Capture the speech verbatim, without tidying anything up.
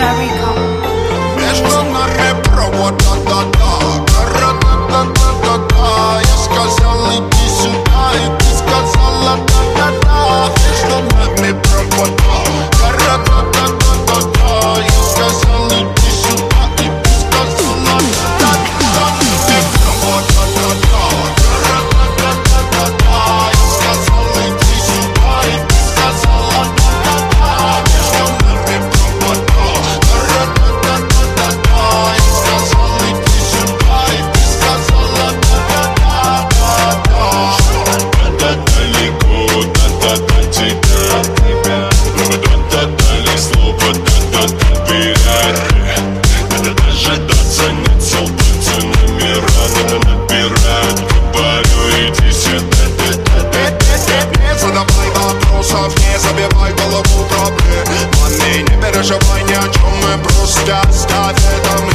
Между нами провода, да-да, гора-да-да-да-да-да. Я сказал иди сюда, и ты сказала да-да-да. Между нами провода, гора-да-да-да-да-да. Я сказал иди сюда, и ты сказала да-да-да. Провода, да-да, гора-да-да-да-да-да. Я сказал иди сюда, и ты сказала да-да-да. Между нами провода, гора-да-да-да-да-да. Я сказал иди сюда, и ты сказала да-да-да-да-да. Да-да далеко, да-да до тебя. Да-да дали слово, да-да доверять. Надо дожидаться, нет сил, пальцы номера. Надо набирать, говорю, иди сюда. Не задавай вопросов, не забивай голову проблемами. Не переживай ни о чем, мы просто оставь это мне.